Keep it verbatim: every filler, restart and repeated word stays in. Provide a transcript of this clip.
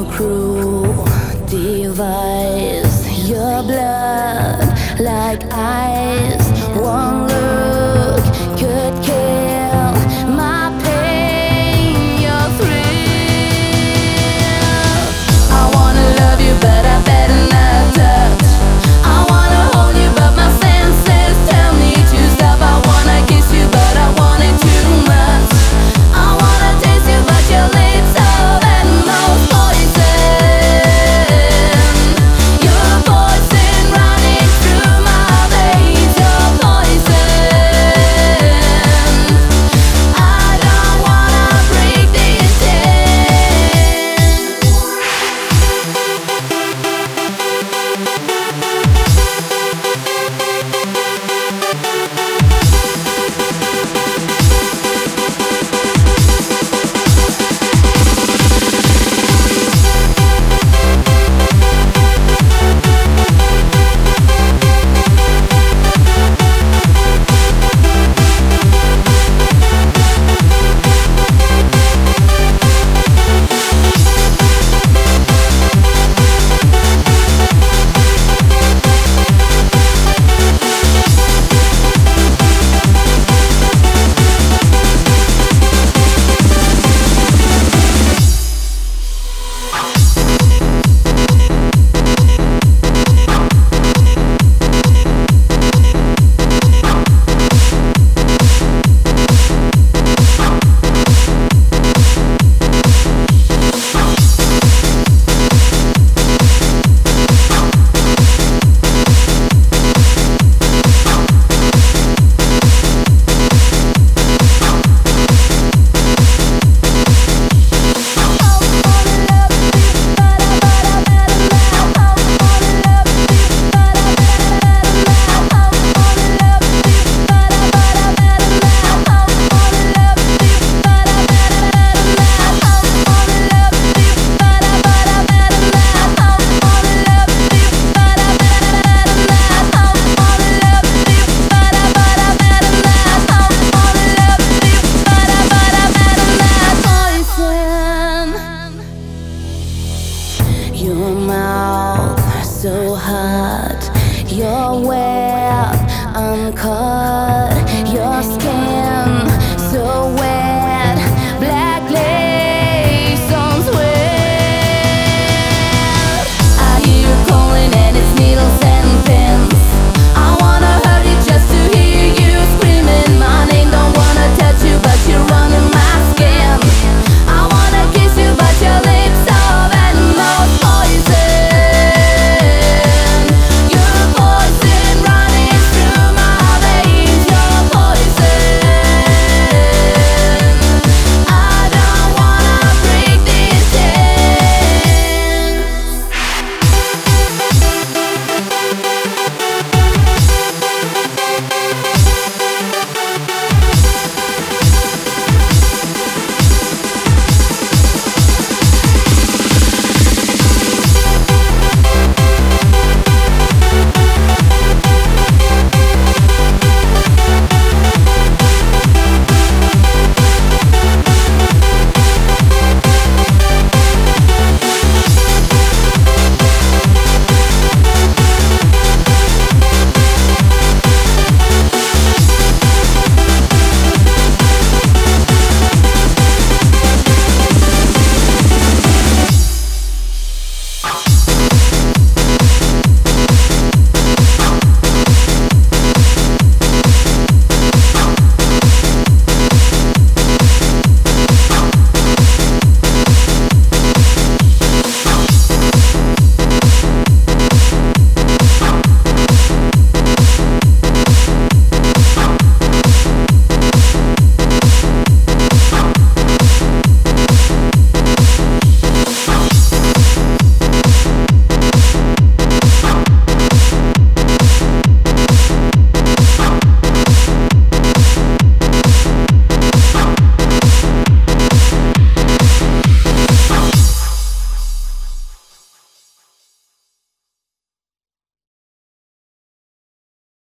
cruel device. Your blood like ice. One look could kill my pain, your thrill. I wanna love you, but I better not touch. I wanna hold you, but my senses tell me to stop. I wanna kiss you, but I want it too much. I wanna taste you, but your lips are venomous poison. Your poison running through my veins. Your poison. I don't wanna break this chain. Your mouth so hot, your web uncut, your